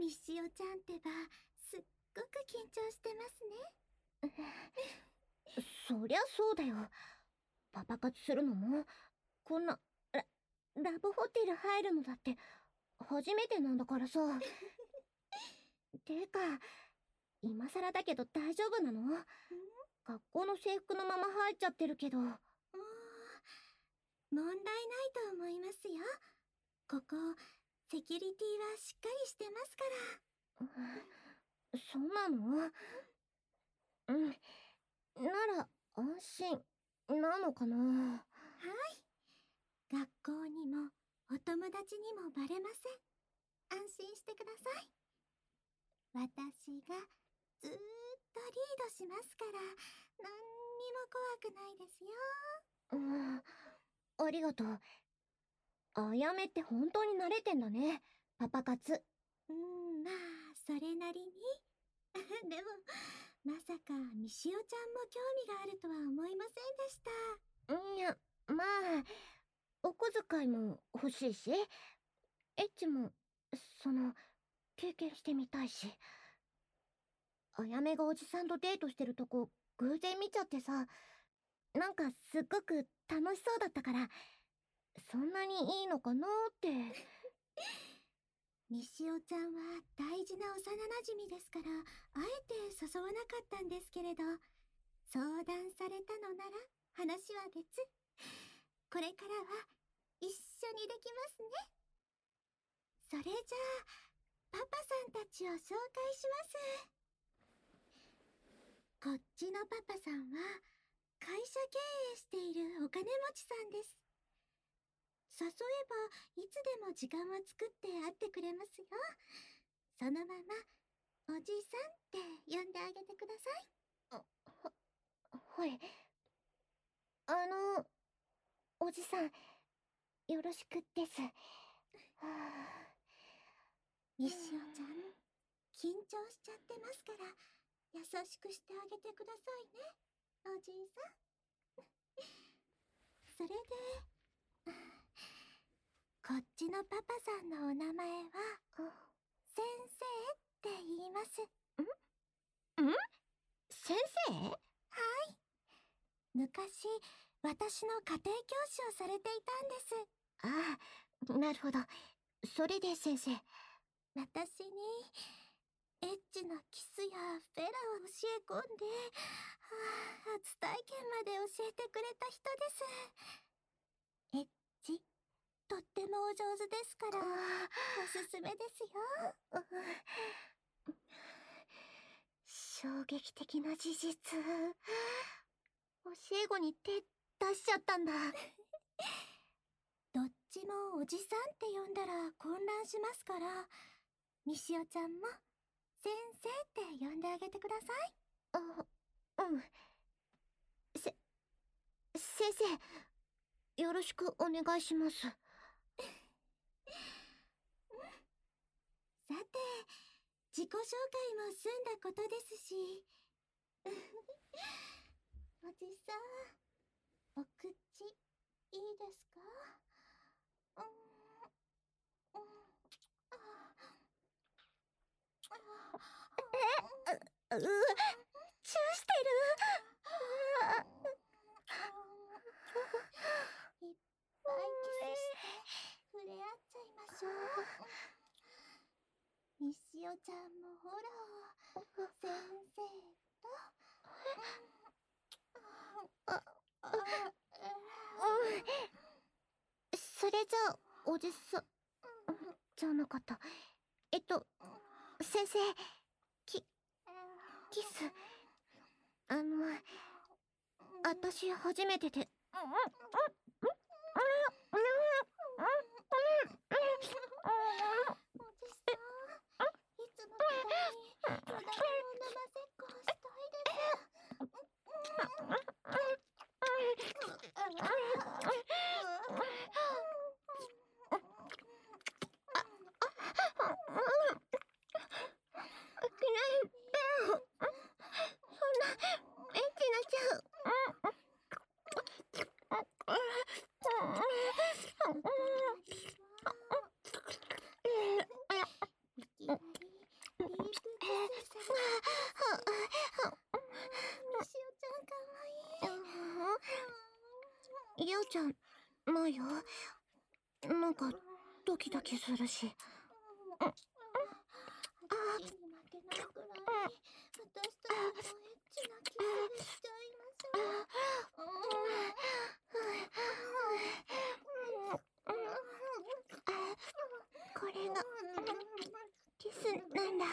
みしおちゃんってば、すっごく緊張してますね。 そりゃそうだよ。パパ活するのも、こんな、ラブホテル入るのだって、初めてなんだからさ。てか、今更だけど大丈夫なの？学校の制服のまま入っちゃってるけど。 問題ないと思いますよ。ここ、セキュリティはしっかりしてますから。 そうなの？うん。なら、安心、なのかな？ はい。学校にも、お友達にもバレません。安心してください。私が、ずーっとリードしますから、何にも怖くないですよ。 ありがとう。あやめって本当に慣れてんだね、パパ活。 まあ、それなりに。でも、まさか、みしおちゃんも興味があるとは思いませんでした。 いや、まあ、お小遣いも欲しいし、エッチも、経験してみたいし。あやめがおじさんとデートしてるとこ、偶然見ちゃってさ、なんかすっごく楽しそうだったから、そんなにいいのかなって。 みしおちゃんは大事な幼なじみですから、あえて誘わなかったんですけれど、相談されたのなら話は別。これからは一緒にできますね。それじゃあ、パパさんたちを紹介します。こっちのパパさんは、会社経営しているお金持ちさんです。誘えば、いつでも時間を作って会ってくれますよ。そのまま、おじさんって呼んであげてください。 はい。おじさん、よろしくです。 みしおちゃん、緊張しちゃってますから、優しくしてあげてくださいね、おじいさん。それで、こっちのパパさんのお名前は、先生って言います。 先生？ はい。昔、私の家庭教師をされていたんです。 ああ、なるほど。それで先生。 私に、エッチなキスやフェラを教え込んで、初体験まで教えてくれた人です。エッチ、とってもお上手ですから、おすすめですよ。 衝撃的な事実。教え子に手出しちゃったんだ。 どっちもおじさんって呼んだら混乱しますから、みしおちゃんも先生って呼んであげてください。 うん。先生、よろしくお願いします。 さて、自己紹介も済んだことですし。おじさん、お口、いいですか？ チューしてる。 いっぱいキスして触れ合っちゃいましょう。みしおちゃんもほら、先生と。 それじゃあ、おじさん、じゃなかった。先生、キス。私初めてで。 おじさん、いつもみたいに無駄な生せっこをしたいです。 そんな、エッチになっちゃう。 キドキするし。 あっちに負けないくらい、私たちもエッチなキスしちゃいましょこれがキスなんだ。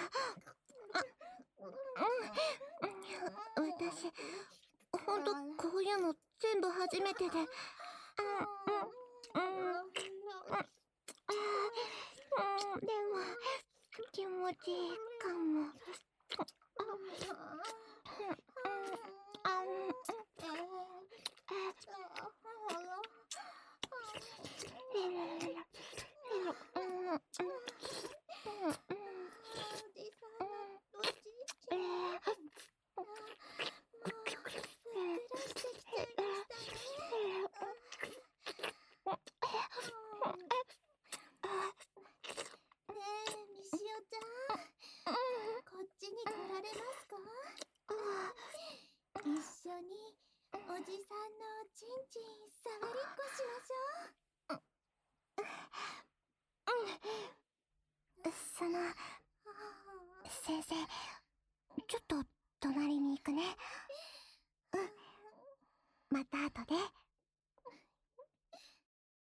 私ほんとこういうの全部初めてで。でも気持ちいいかも。 おじさんのおちんちん触りっこしましょう。 先生、ちょっと隣に行くね。また後で。